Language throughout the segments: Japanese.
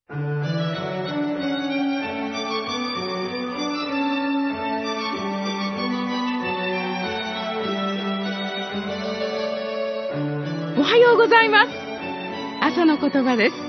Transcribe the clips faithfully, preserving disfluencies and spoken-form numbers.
おはようございます。朝の言葉です。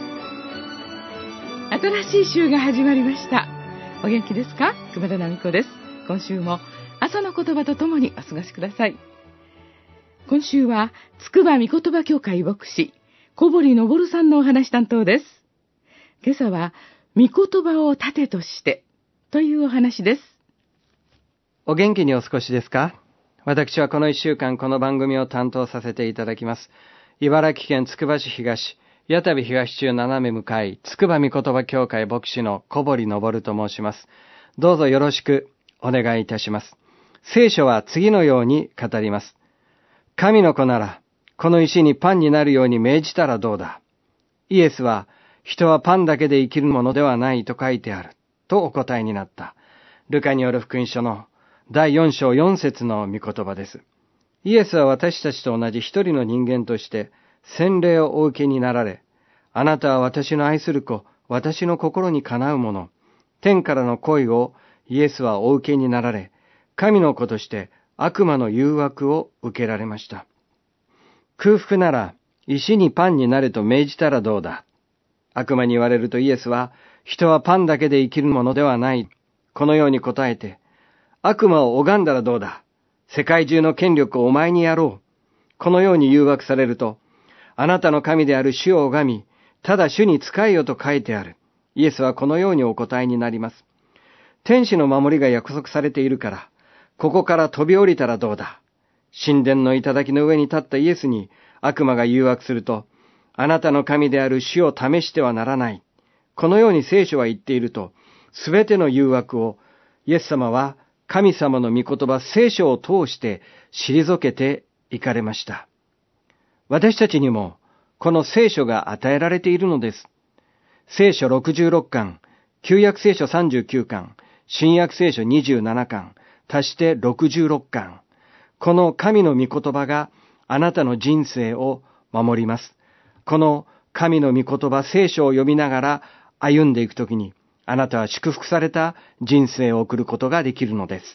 新しい週が始まりました。お元気ですか？熊田奈美子です。今週も朝の言葉とともにお過ごしください。今週は筑波御言葉協会牧師小堀昇さんのお話担当です。今朝は御言葉を盾としてというお話です。 お元気にお過ごしですか？私はこの一週間この番組を担当させていただきます茨城県つくば市東矢田部東中斜め向かい筑波御言葉協会牧師の小堀昇と申します。どうぞよろしくお願いいたします。聖書は次のように語ります。神の子ならこの石にパンになるように命じたらどうだ。イエスは人はパンだけで生きるものではないと書いてあるとお答えになった。ルカによる福音書のだいよん章よん節の御言葉です。イエスは私たちと同じ一人の人間として洗礼をお受けになられ、あなたは私の愛する子、私の心にかなうもの、天からの声をイエスはお受けになられ、神の子として悪魔の誘惑を受けられました。空腹なら石にパンになれと命じたらどうだ。悪魔に言われるとイエスは、人はパンだけで生きるものではない。このように答えて、悪魔を拝んだらどうだ。世界中の権力をお前にやろう。このように誘惑されると、あなたの神である主を拝み、ただ主に仕えよと書いてある。イエスはこのようにお答えになります。天使の守りが約束されているから、ここから飛び降りたらどうだ。神殿の頂の上に立ったイエスに悪魔が誘惑すると、あなたの神である主を試してはならない。このように聖書は言っていると、すべての誘惑をイエス様は神様の御言葉聖書を通して退けていかれました。私たちにもこの聖書が与えられているのです。聖書ろくじゅうろっかん、旧約聖書さんじゅうきゅうかん、新約聖書にじゅうななかん、足してろくじゅうろっかん。この神の御言葉があなたの人生を守ります。この神の御言葉聖書を読みながら歩んでいくときに、あなたは祝福された人生を送ることができるのです。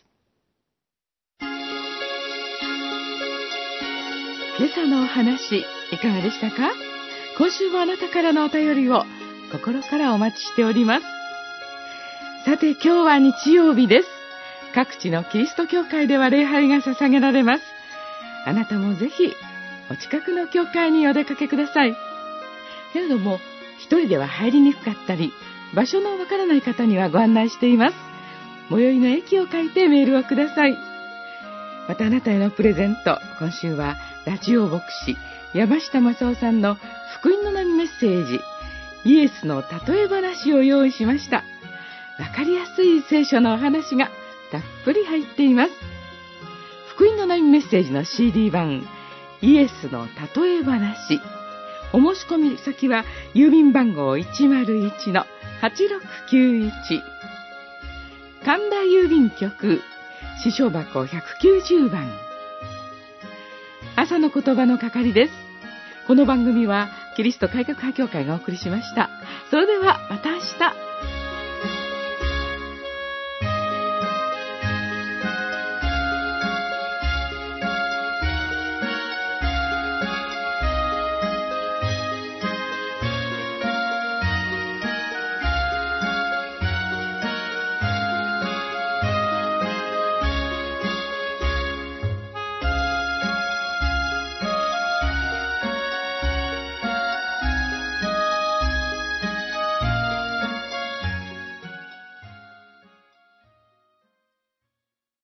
今朝のお話いかがでしたか？今週もあなたからのお便りを心からお待ちしております。さて今日は日曜日です。各地のキリスト教会では礼拝が捧げられます。あなたもぜひお近くの教会にお出かけください。けれども一人では入りにくかったり場所のわからない方にはご案内しています。最寄りの駅を書いてメールをください。またあなたへのプレゼント、今週はラジオ牧師山下正夫さんの福音の波メッセージイエスの例え話を用意しました。わかりやすい聖書のお話がたっぷり入っています。福音の波メッセージの シーディー 版イエスの例え話、お申し込み先は郵便番号 いちまるいちのはちろくきゅういち 神田郵便局支所箱ひゃくきゅうじゅうばん。朝の言葉の係です。この番組はキリスト改革派協会がお送りしました。それではまた明日。